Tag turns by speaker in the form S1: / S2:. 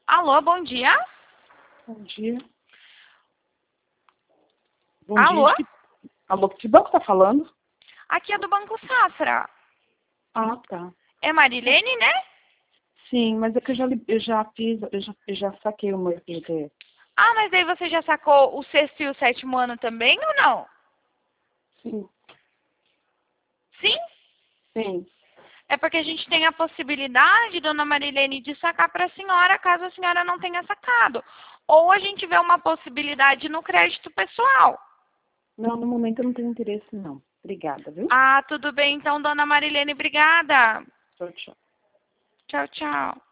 S1: Alô, bom dia.
S2: Bom dia. Bom
S1: Alô?
S2: dia. Alô, que banco tá falando?
S1: Aqui é do Banco Safra.
S2: Ah, tá.
S1: É Marilene, né?
S2: Sim, mas é que eu já saquei o meu FGTS.
S1: Ah, mas aí você já sacou o sexto e o sétimo ano também ou não?
S2: Sim,
S1: Sim?
S2: sim.
S1: É porque a gente tem a possibilidade, dona Marilene, de sacar para a senhora, caso a senhora não tenha sacado. Ou a gente vê uma possibilidade no crédito pessoal.
S2: Não, no momento eu não tenho interesse, não. Obrigada, viu?
S1: Ah, tudo bem então, dona Marilene, obrigada.
S2: Tchau, tchau.
S1: Tchau, tchau.